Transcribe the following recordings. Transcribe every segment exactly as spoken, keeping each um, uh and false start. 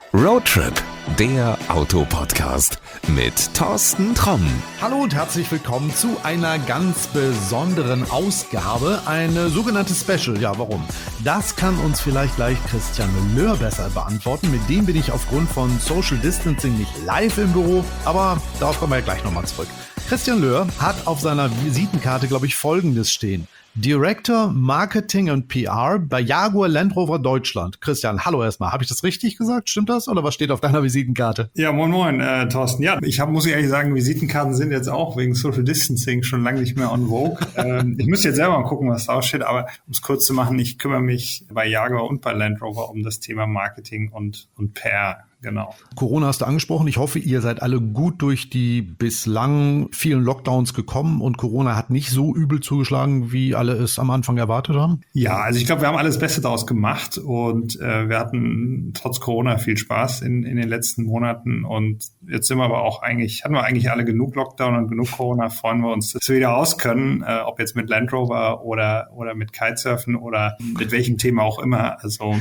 Roadtrip, der Autopodcast mit Thorsten Tromm. Hallo und herzlich willkommen zu einer ganz besonderen Ausgabe, eine sogenannte Special. Ja, warum? Das kann uns vielleicht gleich Christian Löhr besser beantworten. Mit dem bin ich aufgrund von Social Distancing nicht live im Büro, aber darauf kommen wir ja gleich nochmal zurück. Christian Löhr hat auf seiner Visitenkarte, glaube ich, Folgendes stehen. Director Marketing und P R bei Jaguar Land Rover Deutschland. Christian, hallo erstmal. Habe ich das richtig gesagt? Stimmt das? Oder was steht auf deiner Visitenkarte? Ja, moin moin, äh, Thorsten. Ja, ich hab, muss ich ehrlich sagen, Visitenkarten sind jetzt auch wegen Social Distancing schon lange nicht mehr on vogue. ähm, ich müsste jetzt selber mal gucken, was da steht, aber um es kurz zu machen, ich kümmere mich bei Jaguar und bei Land Rover um das Thema Marketing und, und P R. Genau. Corona hast du angesprochen. Ich hoffe, ihr seid alle gut durch die bislang vielen Lockdowns gekommen und Corona hat nicht so übel zugeschlagen, wie alle es am Anfang erwartet haben. Ja, also ich glaube, wir haben alles Beste daraus gemacht und äh, wir hatten trotz Corona viel Spaß in, in den letzten Monaten und jetzt sind wir aber auch eigentlich, hatten wir eigentlich alle genug Lockdown und genug Corona, freuen wir uns, dass wir wieder raus können, äh, ob jetzt mit Land Rover oder, oder mit Kitesurfen oder mit welchem Thema auch immer. Also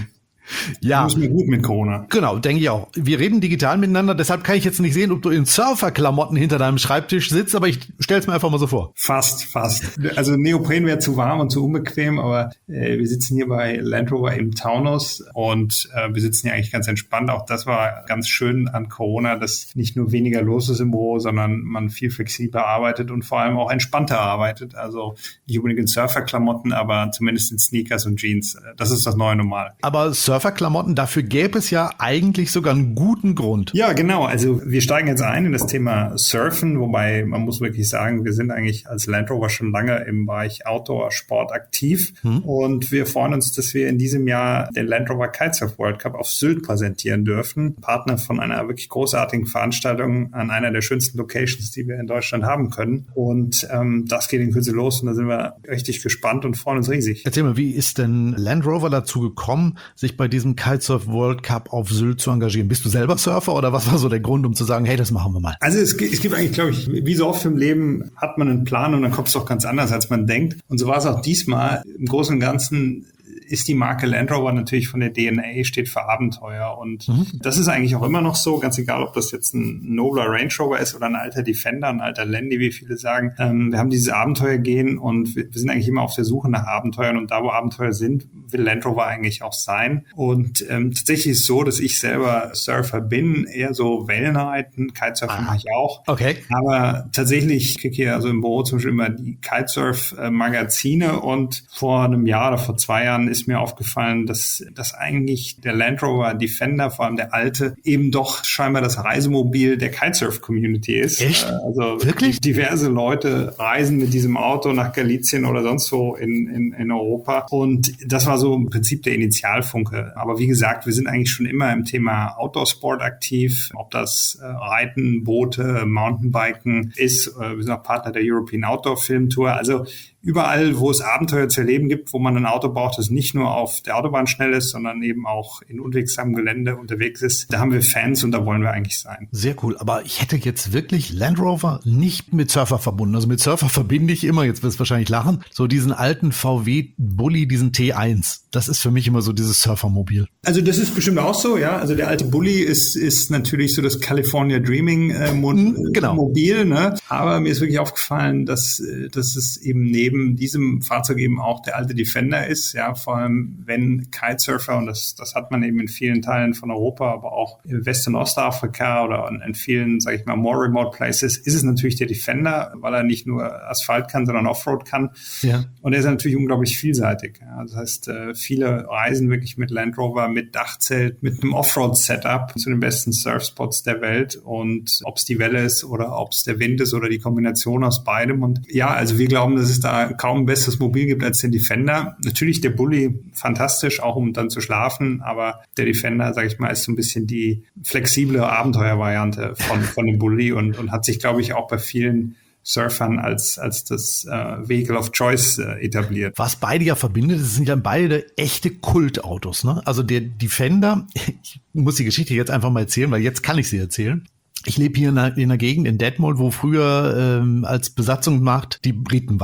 Ja, muss mir gut mit Corona. Genau, denke ich auch. Wir reden digital miteinander, deshalb kann ich jetzt nicht sehen, ob du in Surferklamotten hinter deinem Schreibtisch sitzt, aber ich stell's mir einfach mal so vor. Fast, fast. Also Neopren wäre zu warm und zu unbequem, aber äh, wir sitzen hier bei Land Rover im Taunus und äh, wir sitzen hier eigentlich ganz entspannt. Auch das war ganz schön an Corona, dass nicht nur weniger los ist im Büro, sondern man viel flexibler arbeitet und vor allem auch entspannter arbeitet. Also nicht unbedingt in Surferklamotten, aber zumindest in Sneakers und Jeans. Das ist das neue Normal. Aber Surferklamotten, dafür gäbe es ja eigentlich sogar einen guten Grund. Ja, genau. Also wir steigen jetzt ein in das Thema Surfen, wobei man muss wirklich sagen, wir sind eigentlich als Land Rover schon lange im Bereich Outdoor-Sport aktiv hm. und wir freuen uns, dass wir in diesem Jahr den Land Rover Kitesurf World Cup auf Sylt präsentieren dürfen. Partner von einer wirklich großartigen Veranstaltung an einer der schönsten Locations, die wir in Deutschland haben können. Und ähm, das geht in Kürze los und da sind wir richtig gespannt und freuen uns riesig. Erzähl mal, wie ist denn Land Rover dazu gekommen, sich bei diesem Kitesurf World Cup auf Sylt zu engagieren? Bist du selber Surfer oder was war so der Grund, um zu sagen, hey, das machen wir mal? Also es, es gibt eigentlich, glaube ich, wie so oft im Leben hat man einen Plan und dann kommt es doch ganz anders, als man denkt. Und so war es auch diesmal. Im Großen und Ganzen ist die Marke Land Rover natürlich von der D N A, steht für Abenteuer. Und mhm. das ist eigentlich auch immer noch so, ganz egal, ob das jetzt ein nobler Range Rover ist oder ein alter Defender, ein alter Landy, wie viele sagen. Ähm, wir haben dieses Abenteuergehen und wir, wir sind eigentlich immer auf der Suche nach Abenteuern. Und da, wo Abenteuer sind, will Land Rover eigentlich auch sein. Und ähm, tatsächlich ist es so, dass ich selber Surfer bin, eher so Wellenreiten, Kitesurfen mache ich auch. Okay. Aber tatsächlich, ich kriege hier also im Büro zum Beispiel immer die Kitesurf-Magazine und vor einem Jahr oder vor zwei Jahren ist mir aufgefallen, dass, dass eigentlich der Land Rover Defender, vor allem der alte, eben doch scheinbar das Reisemobil der Kitesurf-Community ist. Echt? Also wirklich? Diverse Leute reisen mit diesem Auto nach Galizien oder sonst wo in, in, in Europa. Und das war so im Prinzip der Initialfunke. Aber wie gesagt, wir sind eigentlich schon immer im Thema Outdoor-Sport aktiv, ob das äh, Reiten, Boote, Mountainbiken ist. Äh, wir sind auch Partner der European Outdoor Film Tour. Also überall, wo es Abenteuer zu erleben gibt, wo man ein Auto braucht, das nicht nur auf der Autobahn schnell ist, sondern eben auch in unwegsamem Gelände unterwegs ist, da haben wir Fans und da wollen wir eigentlich sein. Sehr cool, aber ich hätte jetzt wirklich Land Rover nicht mit Surfer verbunden. Also mit Surfer verbinde ich immer, jetzt wirst du wahrscheinlich lachen, so diesen alten V W-Bulli, diesen T eins. Das ist für mich immer so dieses Surfermobil. Also das ist bestimmt auch so, ja. Also der alte Bulli ist ist natürlich so das California Dreaming äh, Mo- mm, genau. Mobil, ne? Aber mir ist wirklich aufgefallen, dass, dass es eben neben diesem Fahrzeug eben auch der alte Defender ist, ja, vor allem wenn Kitesurfer, und das, das hat man eben in vielen Teilen von Europa, aber auch in West- und Ostafrika oder in, in vielen, sage ich mal, more remote places, ist es natürlich der Defender, weil er nicht nur Asphalt kann, sondern Offroad kann. Ja. Und er ist natürlich unglaublich vielseitig. Ja. Das heißt, viele reisen wirklich mit Land Rover, mit Dachzelt, mit einem Offroad-Setup zu den besten Surfspots der Welt. Und ob es die Welle ist oder ob es der Wind ist oder die Kombination aus beidem. Und ja, also wir glauben, dass es da kaum ein besseres Mobil gibt als den Defender. Natürlich der Bulli fantastisch, auch um dann zu schlafen, aber der Defender, sage ich mal, ist so ein bisschen die flexible Abenteuervariante von, von dem Bulli und, und hat sich, glaube ich, auch bei vielen Surfern als als das äh, Vehicle of Choice äh, etabliert. Was beide ja verbindet, das sind ja beide echte Kultautos, ne? Also der Defender, ich muss die Geschichte jetzt einfach mal erzählen, weil jetzt kann ich sie erzählen. Ich lebe hier in einer, in einer Gegend in Detmold, wo früher ähm, als Besatzungsmacht die Briten waren.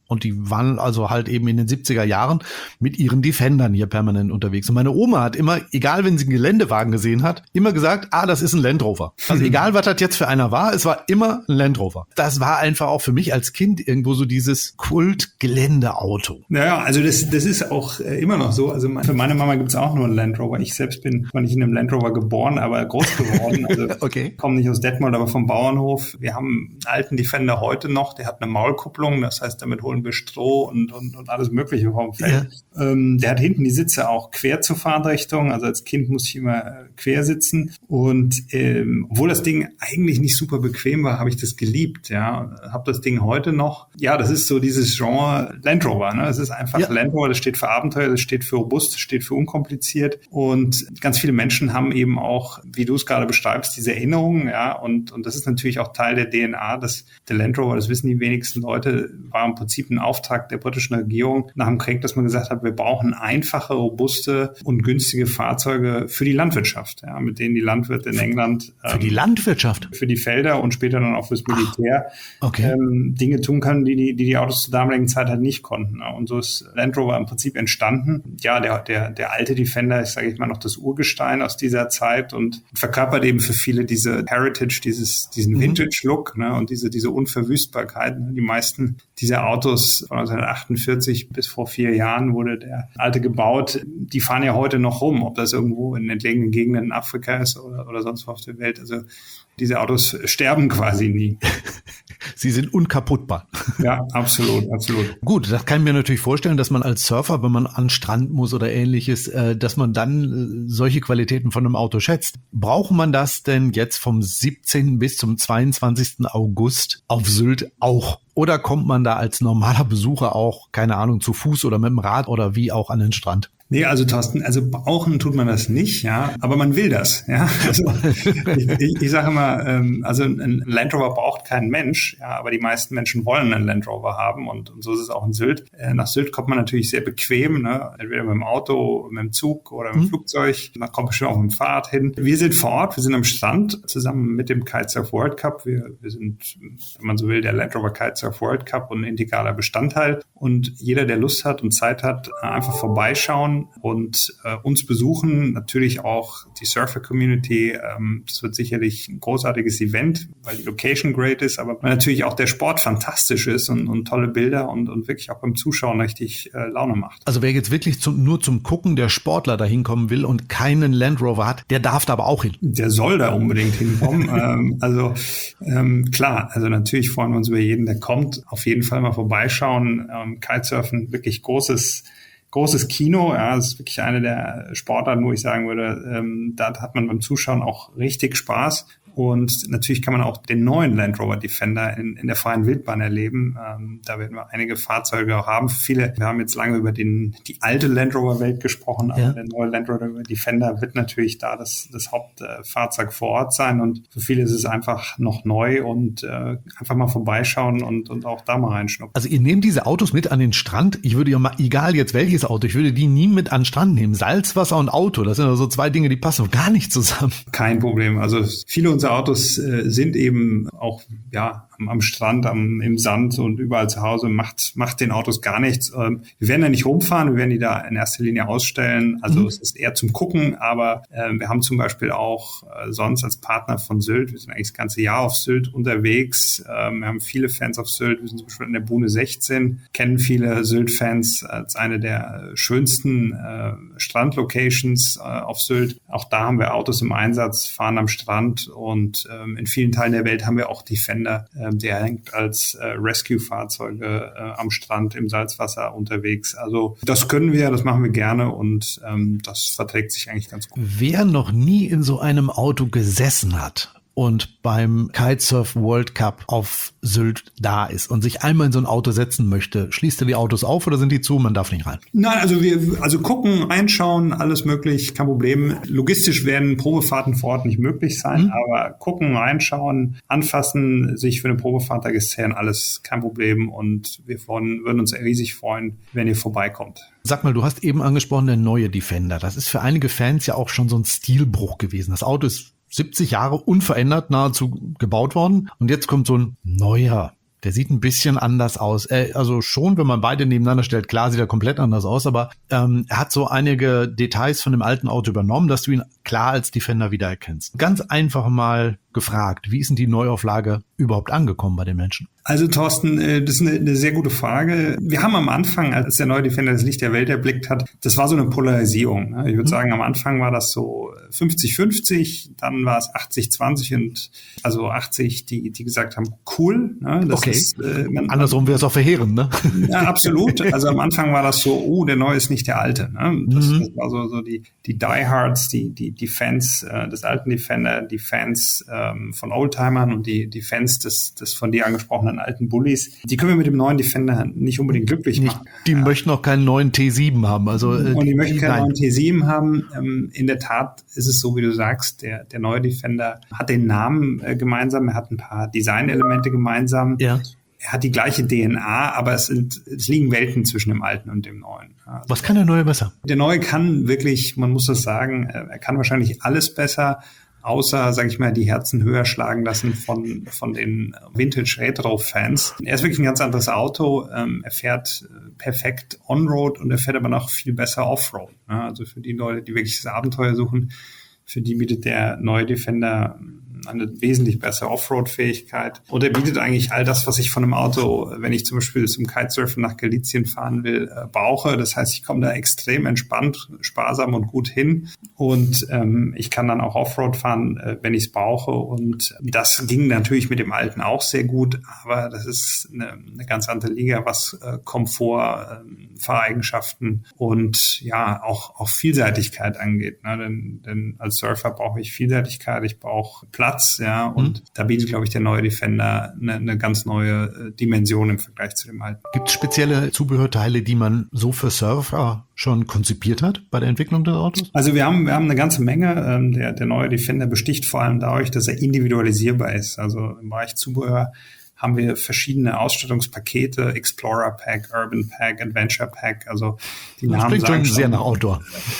Und die waren also halt eben in den siebziger Jahren mit ihren Defendern hier permanent unterwegs. Und meine Oma hat immer, egal wenn sie einen Geländewagen gesehen hat, immer gesagt, ah, das ist ein Land Rover. Also egal, was das jetzt für einer war, es war immer ein Land Rover. Das war einfach auch für mich als Kind irgendwo so dieses Kult-Geländeauto. Naja, also das, das ist auch immer noch so. Also für meine Mama gibt es auch nur einen Land Rover. Ich selbst bin zwar nicht in einem Land Rover geboren, aber groß geworden. Also okay. Ich komme nicht aus Detmold, aber vom Bauernhof. Wir haben einen alten Defender heute noch, der hat eine Maulkupplung, das heißt, damit holen wir Stroh und, und, und alles Mögliche vom Feld. Ja. Ähm, der hat hinten die Sitze auch quer zur Fahrtrichtung, also als Kind musste ich immer äh, quer sitzen und ähm, obwohl das Ding eigentlich nicht super bequem war, habe ich das geliebt, ja, habe das Ding heute noch. Ja, das ist so dieses Genre Land Rover, ne? Es ist einfach ja. Land Rover, das steht für Abenteuer, das steht für robust, das steht für unkompliziert und ganz viele Menschen haben eben auch, wie du es gerade beschreibst, diese Erinnerungen, ja, und und das ist natürlich auch Teil der D N A, dass der Land Rover, das wissen die wenigsten Leute, war im Prinzip ein Auftrag der britischen Regierung nach dem Krieg, dass man gesagt hat, wir brauchen einfache, robuste und günstige Fahrzeuge für die Landwirtschaft, ja, mit denen die Landwirte in England für ähm, die Landwirtschaft, für die Felder und später dann auch fürs Militär Ach, okay. ähm, Dinge tun können, die die, die die Autos zur damaligen Zeit halt nicht konnten. Ja. Und so ist Land Rover im Prinzip entstanden. Ja, der der der alte Defender ist, sage ich mal, noch das Urgestein aus dieser Zeit und verkörpert eben für viele diese Heritage, dieses diesen mhm. Vintage-Look, ne, und diese diese Unverwüstbarkeit. Die meisten dieser Autos von neunzehnhundertachtundvierzig bis vor vier Jahren wurde der alte gebaut. Die fahren ja heute noch rum, ob das irgendwo in entlegenen Gegenden in Afrika ist oder, oder sonst wo auf der Welt. Also diese Autos sterben quasi nie. Sie sind unkaputtbar. Ja, absolut, absolut. Gut, das kann ich mir natürlich vorstellen, dass man als Surfer, wenn man an den Strand muss oder ähnliches, äh, dass man dann äh, solche Qualitäten von einem Auto schätzt. Braucht man das denn jetzt vom siebzehnten bis zum zweiundzwanzigsten August auf Sylt auch? Oder kommt man da als normaler Besucher auch, keine Ahnung, zu Fuß oder mit dem Rad oder wie auch an den Strand? Nee, also Thorsten, also brauchen tut man das nicht, ja, aber man will das, ja. Also, ich, ich, ich sage immer, ähm, also ein Land Rover braucht kein Mensch, ja, aber die meisten Menschen wollen einen Land Rover haben und, und so ist es auch in Sylt. Äh, nach Sylt kommt man natürlich sehr bequem, ne, entweder mit dem Auto, mit dem Zug oder mit dem mhm. Flugzeug. Man kommt bestimmt auch mit dem Fahrrad hin. Wir sind vor Ort, wir sind am Strand zusammen mit dem Kitesurf World Cup. Wir, wir sind, wenn man so will, der Land Rover Kitesurf World Cup und ein integraler Bestandteil. Und jeder, der Lust hat und Zeit hat, einfach vorbeischauen und äh, uns besuchen, natürlich auch die Surfer-Community. Ähm, das wird sicherlich ein großartiges Event, weil die Location great ist, aber weil natürlich auch der Sport fantastisch ist und, und tolle Bilder und, und wirklich auch beim Zuschauen richtig äh, Laune macht. Also wer jetzt wirklich zum, nur zum Gucken der Sportler da hinkommen will und keinen Land Rover hat, der darf da aber auch hin. Der soll da unbedingt hinkommen. ähm, also ähm, klar, also natürlich freuen wir uns über jeden, der kommt. Auf jeden Fall mal vorbeischauen. Ähm, Kitesurfen, wirklich großes Großes Kino, ja, das ist wirklich eine der Sportarten, wo ich sagen würde, ähm, da hat man beim Zuschauen auch richtig Spaß. Und natürlich kann man auch den neuen Land Rover Defender in, in der freien Wildbahn erleben. Ähm, da werden wir einige Fahrzeuge auch haben. Viele, wir haben jetzt lange über den, die alte Land Rover Welt gesprochen, aber ja. der neue Land Rover Defender wird natürlich da das, das Hauptfahrzeug vor Ort sein. Und für viele ist es einfach noch neu und äh, einfach mal vorbeischauen und, und auch da mal reinschnuppern. Also ihr nehmt diese Autos mit an den Strand. Ich würde ja mal, egal jetzt welches Auto, ich würde die nie mit an den Strand nehmen. Salzwasser und Auto, das sind also zwei Dinge, die passen gar nicht zusammen. Kein Problem. Also viele unserer Autos äh, sind eben auch ja am, am Strand, am, im Sand und überall zu Hause, macht macht den Autos gar nichts. Ähm, wir werden da nicht rumfahren, wir werden die da in erster Linie ausstellen. Also mhm. es ist eher zum Gucken, aber äh, wir haben zum Beispiel auch äh, sonst als Partner von Sylt, wir sind eigentlich das ganze Jahr auf Sylt unterwegs. Ähm, wir haben viele Fans auf Sylt, wir sind zum Beispiel in der Bune sechzehn, kennen viele Sylt-Fans als eine der schönsten äh, Strandlocations äh, auf Sylt. Auch da haben wir Autos im Einsatz, fahren am Strand und ähm, in vielen Teilen der Welt haben wir auch Defender, äh, der hängt als äh, Rescue-Fahrzeuge äh, am Strand im Salzwasser unterwegs. Also das können wir, das machen wir gerne und ähm, das verträgt sich eigentlich ganz gut. Wer noch nie in so einem Auto gesessen hat und beim Kitesurf World Cup auf Sylt da ist und sich einmal in so ein Auto setzen möchte, schließt er die Autos auf oder sind die zu? Man darf nicht rein. Nein, also wir also gucken, reinschauen, alles möglich, kein Problem. Logistisch werden Probefahrten vor Ort nicht möglich sein, mhm. aber gucken, reinschauen, anfassen, sich für eine Probefahrt registrieren, alles kein Problem und wir von, würden uns riesig freuen, wenn ihr vorbeikommt. Sag mal, du hast eben angesprochen, der neue Defender. Das ist für einige Fans ja auch schon so ein Stilbruch gewesen. Das Auto ist siebzig Jahre unverändert nahezu gebaut worden. Und jetzt kommt so ein neuer Der sieht ein bisschen anders aus. Äh, also schon, wenn man beide nebeneinander stellt, klar sieht er komplett anders aus, aber ähm, er hat so einige Details von dem alten Auto übernommen, dass du ihn klar als Defender wiedererkennst. Ganz einfach mal gefragt, wie ist denn die Neuauflage überhaupt angekommen bei den Menschen? Also Thorsten, das ist eine, eine sehr gute Frage. Wir haben am Anfang, als der neue Defender das Licht der Welt erblickt hat, das war so eine Polarisierung. Ich würde mhm. sagen, am Anfang war das so fünfzig fünfzig, dann war es achtzig zwanzig und also achtzig, die die gesagt haben, cool. Das okay, ist, äh, man, andersrum wäre es auch verheerend, ne? Ja, absolut. Also am Anfang war das so, oh, der neue ist nicht der alte. Ne? Das, mhm. das war so, so die, die Diehards, die, die, die Fans äh, des alten Defender, die Fans ähm, von Oldtimern und die, die Fans des, des von dir angesprochenen alten Bullies. Die können wir mit dem neuen Defender nicht unbedingt glücklich nicht, machen. Die ja. möchten auch keinen neuen T sieben haben. Also, äh, und die, die möchten keinen nein. neuen T sieben haben. Ähm, in der Tat ist es so, wie du sagst, der, der neue Defender hat den Namen äh, gemeinsam, er hat ein paar Designelemente gemeinsam. Ja. Er hat die gleiche D N A, aber es, sind, es liegen Welten zwischen dem Alten und dem Neuen. Also was kann der Neue besser? Der Neue kann wirklich, man muss das sagen, er kann wahrscheinlich alles besser, außer, sage ich mal, die Herzen höher schlagen lassen von von den Vintage-Retro-Fans. Er ist wirklich ein ganz anderes Auto. Ähm, er fährt perfekt On-Road und er fährt aber noch viel besser Off-Road. Ja, also für die Leute, die wirklich das Abenteuer suchen, für die bietet der neue Defender eine wesentlich bessere Offroad-Fähigkeit. Und er bietet eigentlich all das, was ich von einem Auto, wenn ich zum Beispiel zum Kitesurfen nach Galicien fahren will, äh, brauche. Das heißt, ich komme da extrem entspannt, sparsam und gut hin. Und ähm, ich kann dann auch Offroad fahren, äh, wenn ich es brauche. Und das ging natürlich mit dem Alten auch sehr gut. Aber das ist eine, eine ganz andere Liga, was äh, Komfort, äh, Fahreigenschaften und ja, auch, auch Vielseitigkeit angeht. Ne? Denn, denn als Surfer brauche ich Vielseitigkeit, ich brauche Platz. Ja, und mhm. da bietet, glaube ich, der neue Defender eine, eine ganz neue Dimension im Vergleich zu dem alten. Gibt es spezielle Zubehörteile, die man so für Surfer schon konzipiert hat bei der Entwicklung des Autos? Also wir haben wir haben eine ganze Menge. Der, der neue Defender besticht vor allem dadurch, dass er individualisierbar ist. Also im Bereich Zubehör haben wir verschiedene Ausstattungspakete, Explorer Pack, Urban Pack, Adventure Pack, also die das Namen klingt sagen schon sehr schon, nach Outdoor.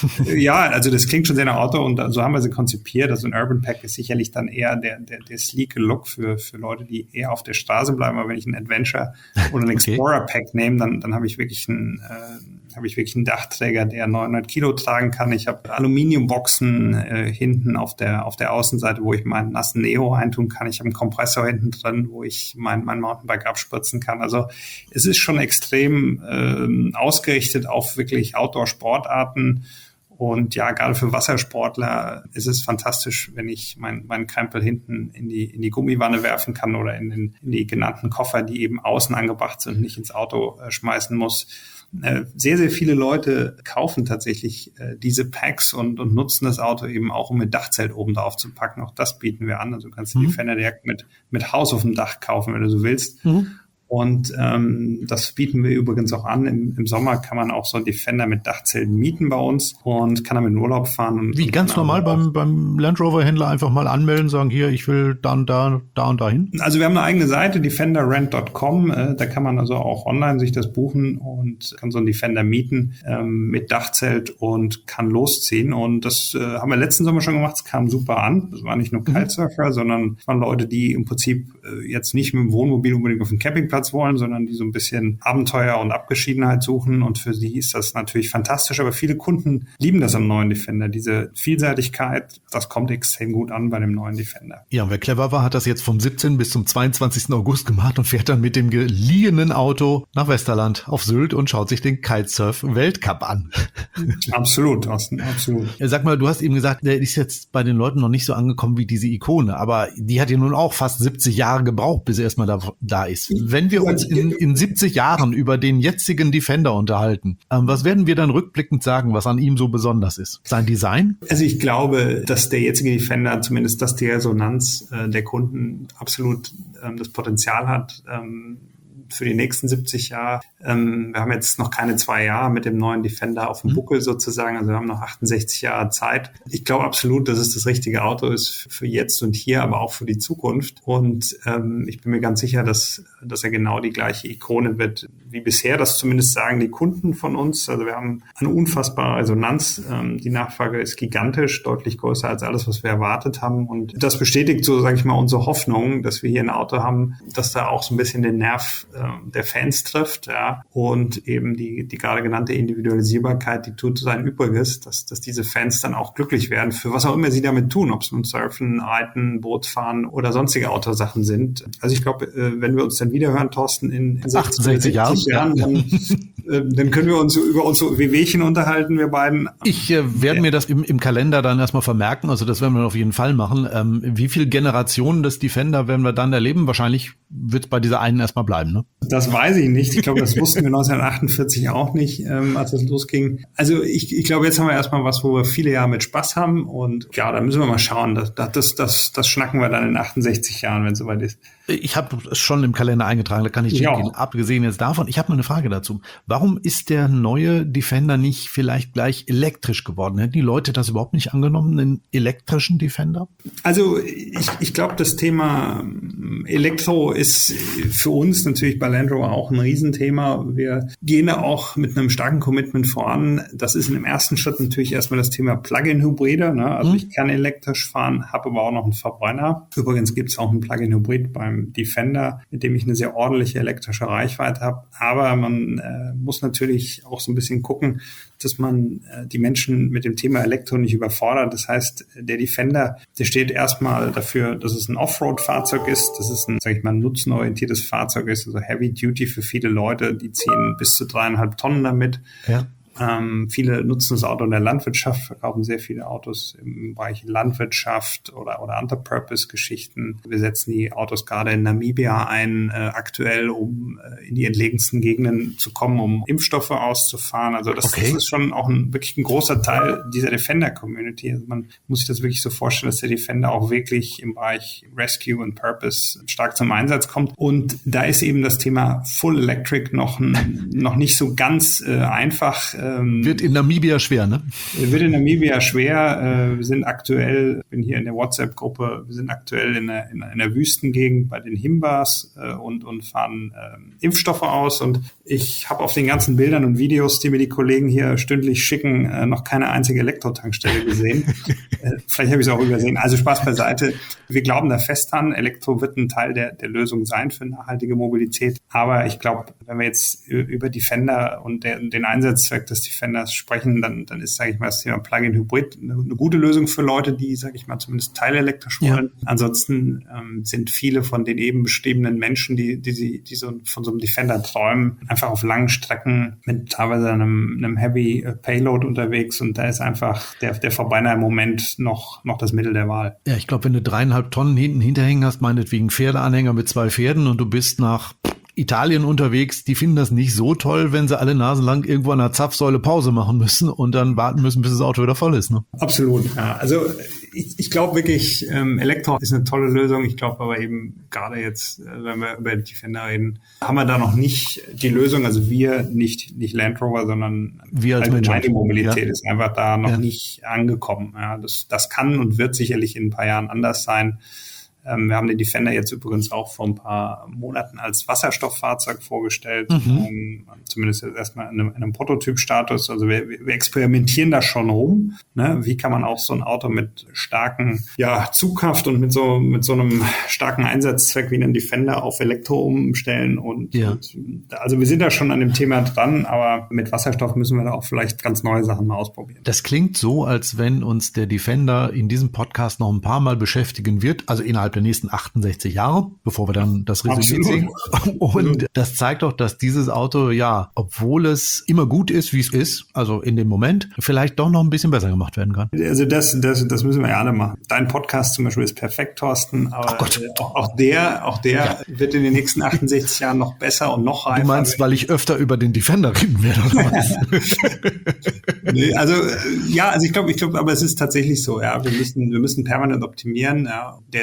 Ja, also das klingt schon sehr nach Outdoor und so haben wir sie konzipiert. Also ein Urban Pack ist sicherlich dann eher der der, der sleeke Look für für Leute, die eher auf der Straße bleiben. Aber wenn ich ein Adventure oder ein Explorer okay. Pack nehme, dann dann habe ich wirklich einen äh, habe ich wirklich einen Dachträger, der neunhundert Kilo tragen kann. Ich habe Aluminiumboxen äh, hinten auf der auf der Außenseite, wo ich meinen nassen Neo reintun kann. Ich habe einen Kompressor hinten drin, wo ich mein, mein Mountainbike abspritzen kann. Also es ist schon extrem äh, ausgerichtet auf wirklich Outdoor-Sportarten. Und ja, gerade für Wassersportler ist es fantastisch, wenn ich meinen mein Krempel hinten in die in die Gummiwanne werfen kann oder in, den, in die genannten Koffer, die eben außen angebracht sind und nicht ins Auto äh, schmeißen muss. Äh, sehr, sehr viele Leute kaufen tatsächlich äh, diese Packs und, und nutzen das Auto eben auch, um mit Dachzelt oben drauf zu packen. Auch das bieten wir an. Also du kannst mhm. die Defender direkt mit, mit Haus auf dem Dach kaufen, wenn du so willst. Mhm. Und ähm, das bieten wir übrigens auch an. Im, im Sommer kann man auch so einen Defender mit Dachzelt mieten bei uns und kann damit in Urlaub fahren. Und, Wie und ganz normal beim, beim Land Rover-Händler einfach mal anmelden, sagen, hier, ich will da und da, da und dahin? Also wir haben eine eigene Seite, defender rent dot com. Äh, da kann man also auch online sich das buchen und kann so einen Defender mieten ähm, mit Dachzelt und kann losziehen. Und das äh, haben wir letzten Sommer schon gemacht. Es kam super an. Das waren nicht nur Kitesurfer, mhm. sondern es waren Leute, die im Prinzip äh, jetzt nicht mit dem Wohnmobil unbedingt auf den Campingplatz wollen, sondern die so ein bisschen Abenteuer und Abgeschiedenheit suchen. Und für sie ist das natürlich fantastisch. Aber viele Kunden lieben das am neuen Defender. Diese Vielseitigkeit, das kommt extrem gut an bei dem neuen Defender. Ja, und wer clever war, hat das jetzt vom siebzehnten bis zum zweiundzwanzigsten August gemacht und fährt dann mit dem geliehenen Auto nach Westerland auf Sylt und schaut sich den Kitesurf-Weltcup an. Absolut, Osten, absolut. Sag mal, du hast eben gesagt, der ist jetzt bei den Leuten noch nicht so angekommen wie diese Ikone, aber die hat ja nun auch fast siebzig Jahre gebraucht, bis er erstmal da, da ist. Wenn wir uns in, in siebzig Jahren über den jetzigen Defender unterhalten, ähm, was werden wir dann rückblickend sagen, was an ihm so besonders ist? Sein Design? Also ich glaube, dass der jetzige Defender, zumindest dass die Resonanz äh, der Kunden absolut ähm, das Potenzial hat, ähm, für die nächsten siebzig Jahre. Ähm, wir haben jetzt noch keine zwei Jahre mit dem neuen Defender auf dem Buckel sozusagen, also wir haben noch achtundsechzig Jahre Zeit. Ich glaube absolut, dass es das richtige Auto ist für jetzt und hier, aber auch für die Zukunft. Und ähm, ich bin mir ganz sicher, dass, dass er genau die gleiche Ikone wird wie bisher. Das zumindest sagen die Kunden von uns. Also wir haben eine unfassbare Resonanz. Ähm, die Nachfrage ist gigantisch, deutlich größer als alles, was wir erwartet haben. Und das bestätigt so, sage ich mal, unsere Hoffnung, dass wir hier ein Auto haben, das da auch so ein bisschen den Nerv äh, der Fans trifft, ja, und eben die, die gerade genannte Individualisierbarkeit, die tut sein Übriges, dass, dass diese Fans dann auch glücklich werden, für was auch immer sie damit tun, ob es nun Surfen, Reiten, Boot fahren oder sonstige Autosachen sind. Also ich glaube, äh, wenn wir uns dann wiederhören, Thorsten, in, in achtundsechzig Jahren, Jahren, dann, äh, dann können wir uns über unsere Wehwehchen unterhalten, wir beiden. Ich äh, werde ja. mir das im, im Kalender dann erstmal vermerken, also das werden wir auf jeden Fall machen. Ähm, wie viele Generationen des Defender werden wir dann erleben? Wahrscheinlich wird es bei dieser einen erstmal bleiben, ne? Das weiß ich nicht. Ich glaube, das wussten wir neunzehnhundertachtundvierzig auch nicht, ähm, als das losging. Also ich, ich glaube, jetzt haben wir erstmal was, wo wir viele Jahre mit Spaß haben. Und ja, da müssen wir mal schauen. Das, das, das, das schnacken wir dann in achtundsechzig Jahren, wenn es soweit ist. Ich habe es schon im Kalender eingetragen, da kann ich ja. checken. Abgesehen jetzt davon, ich habe mal eine Frage dazu. Warum ist der neue Defender nicht vielleicht gleich elektrisch geworden? Hätten die Leute das überhaupt nicht angenommen, einen elektrischen Defender? Also ich, ich glaube, das Thema Elektro ist für uns natürlich bei Land Rover auch ein Riesenthema. Wir gehen da auch mit einem starken Commitment voran. Das ist in dem ersten Schritt natürlich erstmal das Thema Plug-in-Hybride. Ne? Also hm. ich kann elektrisch fahren, habe aber auch noch einen Verbrenner. Übrigens gibt es auch einen Plug-in-Hybrid beim Defender, mit dem ich eine sehr ordentliche elektrische Reichweite habe. Aber man äh, muss natürlich auch so ein bisschen gucken, dass man äh, die Menschen mit dem Thema Elektro nicht überfordert. Das heißt, der Defender, der steht erstmal dafür, dass es ein Offroad-Fahrzeug ist, dass es ein, sage ich mal, nutzenorientiertes Fahrzeug ist, also Heavy Duty für viele Leute, die ziehen bis zu dreieinhalb Tonnen damit. Ja. Ähm, viele nutzen das Auto in der Landwirtschaft, verkaufen sehr viele Autos im Bereich Landwirtschaft oder, oder Under-Purpose-Geschichten. Wir setzen die Autos gerade in Namibia ein, äh, aktuell, um äh, in die entlegensten Gegenden zu kommen, um Impfstoffe auszufahren. Also das, okay. das ist schon auch ein, wirklich ein großer Teil dieser Defender-Community. Also man muss sich das wirklich so vorstellen, dass der Defender auch wirklich im Bereich Rescue und Purpose stark zum Einsatz kommt. Und da ist eben das Thema Full Electric noch, noch nicht so ganz äh, einfach. Wird in Namibia schwer, ne? Wird in Namibia schwer. Wir sind aktuell, ich bin hier in der WhatsApp-Gruppe, wir sind aktuell in der, in einer Wüstengegend bei den Himbas und, und fahren äh, Impfstoffe aus. Und ich habe auf den ganzen Bildern und Videos, die mir die Kollegen hier stündlich schicken, äh, noch keine einzige Elektrotankstelle gesehen. äh, vielleicht habe ich es auch übersehen. Also Spaß beiseite. Wir glauben da fest an. Elektro wird ein Teil der, der Lösung sein für nachhaltige Mobilität. Aber ich glaube, wenn wir jetzt über Defender und der, den Einsatzzweck des Defenders sprechen, dann, dann ist, sage ich mal, das Thema Plug-in-Hybrid eine, eine gute Lösung für Leute, die, sage ich mal, zumindest teilelektrisch wollen. Ja. Ansonsten ähm, sind viele von den eben beschriebenen Menschen, die, die, die, die so von so einem Defender träumen, einfach auf langen Strecken mit teilweise einem, einem Heavy Payload unterwegs, und da ist einfach der, der Verbrenner im Moment noch, noch das Mittel der Wahl. Ja, ich glaube, wenn du dreieinhalb Tonnen hinten hinterhängen hast, meinetwegen Pferdeanhänger mit zwei Pferden, und du bist nach Italien unterwegs, die finden das nicht so toll, wenn sie alle nasenlang irgendwo an der Zapfsäule Pause machen müssen und dann warten müssen, bis das Auto wieder voll ist, ne? Absolut, ja. Also ich, ich glaube wirklich, ähm, Elektro ist eine tolle Lösung. Ich glaube aber eben gerade jetzt, äh, wenn wir über die Defender reden, haben wir da noch nicht die Lösung. Also wir, nicht nicht Land Rover, sondern wir als allgemeine Mobilität ja. ist einfach da noch ja. nicht angekommen. Ja, das, das kann und wird sicherlich in ein paar Jahren anders sein. Wir haben den Defender jetzt übrigens auch vor ein paar Monaten als Wasserstofffahrzeug vorgestellt, mhm. ähm, zumindest jetzt erstmal in einem, in einem Prototypstatus. Also wir, wir experimentieren da schon rum. Ne? Wie kann man auch so ein Auto mit starken ja, Zugkraft und mit so mit so einem starken Einsatzzweck wie einem Defender auf Elektro umstellen? Und, ja. und also wir sind da schon an dem Thema dran, aber mit Wasserstoff müssen wir da auch vielleicht ganz neue Sachen mal ausprobieren. Das klingt so, als wenn uns der Defender in diesem Podcast noch ein paar Mal beschäftigen wird, also innerhalb der nächsten achtundsechzig Jahre, bevor wir dann das Resümee ziehen. Und das zeigt doch, dass dieses Auto, ja, obwohl es immer gut ist, wie es ist, also in dem Moment, vielleicht doch noch ein bisschen besser gemacht werden kann. Also das, das, das müssen wir ja alle machen. Dein Podcast zum Beispiel ist perfekt, Thorsten, aber äh, auch, auch der, auch der ja. wird in den nächsten achtundsechzig Jahren noch besser und noch reifer. Du meinst, weil ich öfter über den Defender reden werde, oder was? Nee, also ja, also ich glaube, ich glaube, aber es ist tatsächlich so, ja. Wir müssen, wir müssen permanent optimieren. Ja. Der Defender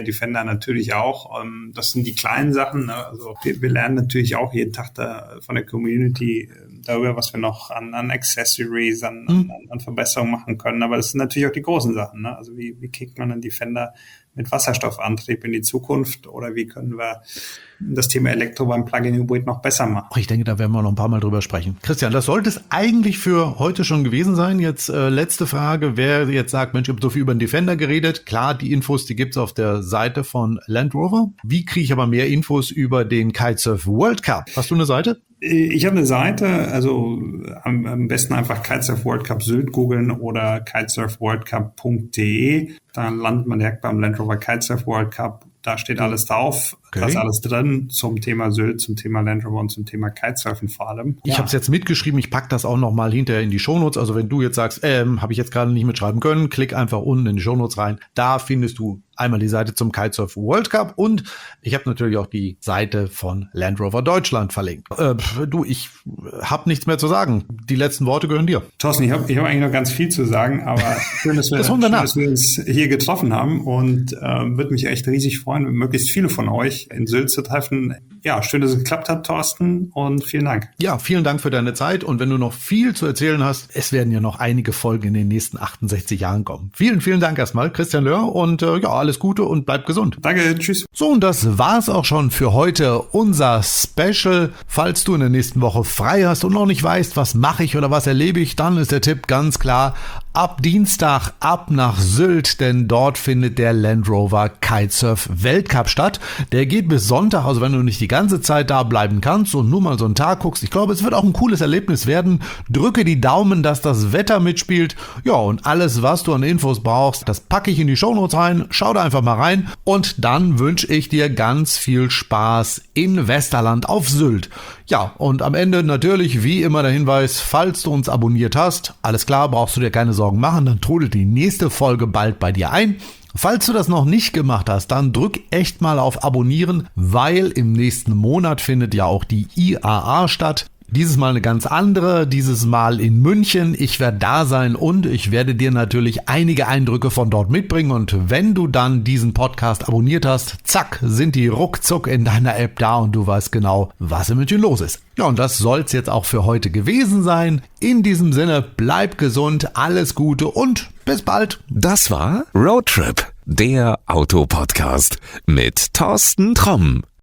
Defender natürlich auch. Ähm, das sind die kleinen Sachen. Ne? Also wir, wir lernen natürlich auch jeden Tag da von der Community darüber, was wir noch an, an Accessories, an, mhm. an, an Verbesserungen machen können. Aber das sind natürlich auch die großen Sachen. Ne? Also wie, wie kriegt man einen Defender mit Wasserstoffantrieb in die Zukunft oder wie können wir das Thema Elektro beim Plug-in-Hybrid noch besser machen? Ich denke, da werden wir noch ein paar Mal drüber sprechen. Christian, das sollte es eigentlich für heute schon gewesen sein. Jetzt äh, letzte Frage. Wer jetzt sagt, Mensch, ich habe so viel über den Defender geredet. Klar, die Infos, die gibt's auf der Seite von Land Rover. Wie kriege ich aber mehr Infos über den Kitesurf World Cup? Hast du eine Seite? Ich habe eine Seite, also am, am besten einfach Kitesurf World Cup Sylt googeln oder kitesurf world cup punkt de. Dann landet man direkt beim Land Rover Kitesurf World Cup. Da steht alles drauf. Okay. Da ist alles drin zum Thema Sylt, zum Thema Land Rover und zum Thema Kitesurfen vor allem. Ich ja. habe es jetzt mitgeschrieben. Ich pack das auch noch mal hinterher in die Shownotes. Also wenn du jetzt sagst, ähm, habe ich jetzt gerade nicht mitschreiben können, klick einfach unten in die Shownotes rein. Da findest du einmal die Seite zum Kitesurf World Cup und ich habe natürlich auch die Seite von Land Rover Deutschland verlinkt. Äh, du, ich habe nichts mehr zu sagen. Die letzten Worte gehören dir. Thorsten, ich habe ich hab eigentlich noch ganz viel zu sagen, aber schön, dass wir, das schön, dass wir uns hier getroffen haben und äh, würde mich echt riesig freuen, möglichst viele von euch in Sylt zu treffen. Ja, schön, dass es geklappt hat, Thorsten, und vielen Dank. Ja, vielen Dank für deine Zeit und wenn du noch viel zu erzählen hast, es werden ja noch einige Folgen in den nächsten achtundsechzig Jahren kommen. Vielen, vielen Dank erstmal, Christian Löhr, und äh, ja, alles Gute und bleib gesund. Danke, tschüss. So, und das war's auch schon für heute, unser Special. Falls du in der nächsten Woche frei hast und noch nicht weißt, was mache ich oder was erlebe ich, dann ist der Tipp ganz klar, ab Dienstag ab nach Sylt, denn dort findet der Land Rover Kitesurf Weltcup statt. Der geht bis Sonntag, also wenn du nicht die ganze Zeit da bleiben kannst und nur mal so einen Tag guckst, ich glaube, es wird auch ein cooles Erlebnis werden. Drücke die Daumen, dass das Wetter mitspielt. Ja, und alles, was du an Infos brauchst, das packe ich in die Shownotes rein. Schau da einfach mal rein und dann wünsche ich dir ganz viel Spaß in Westerland auf Sylt. Ja, und am Ende natürlich wie immer der Hinweis, falls du uns abonniert hast, alles klar, brauchst du dir keine Sorgen machen, dann trudelt die nächste Folge bald bei dir ein. Falls du das noch nicht gemacht hast, dann drück echt mal auf Abonnieren, weil im nächsten Monat findet ja auch die I A A statt. Dieses Mal eine ganz andere, dieses Mal in München. Ich werde da sein und ich werde dir natürlich einige Eindrücke von dort mitbringen. Und wenn du dann diesen Podcast abonniert hast, zack, sind die ruckzuck in deiner App da und du weißt genau, was in München los ist. Ja, und das soll's jetzt auch für heute gewesen sein. In diesem Sinne, bleib gesund, alles Gute und bis bald. Das war Roadtrip, der Autopodcast mit Thorsten Tromm.